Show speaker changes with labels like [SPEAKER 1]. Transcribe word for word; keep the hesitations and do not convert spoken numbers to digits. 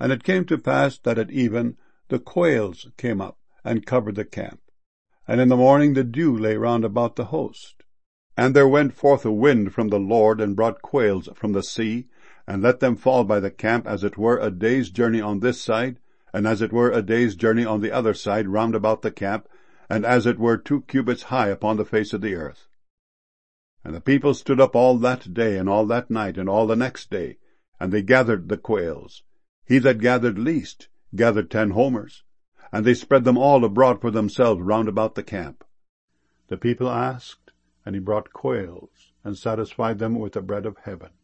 [SPEAKER 1] And it came to pass that at even the quails came up, and covered the camp. And in the morning the dew lay round about the host. And there went forth a wind from the Lord, and brought quails from the sea, and let them fall by the camp, as it were a day's journey on this side, and as it were a day's journey on the other side round about the camp, and as it were two cubits high upon the face of the earth. And the people stood up all that day, and all that night, and all the next day, and they gathered the quails. He that gathered least gathered ten homers, and they spread them all abroad for themselves round about the camp. The people asked, and he brought quails, and satisfied them with the bread of heaven.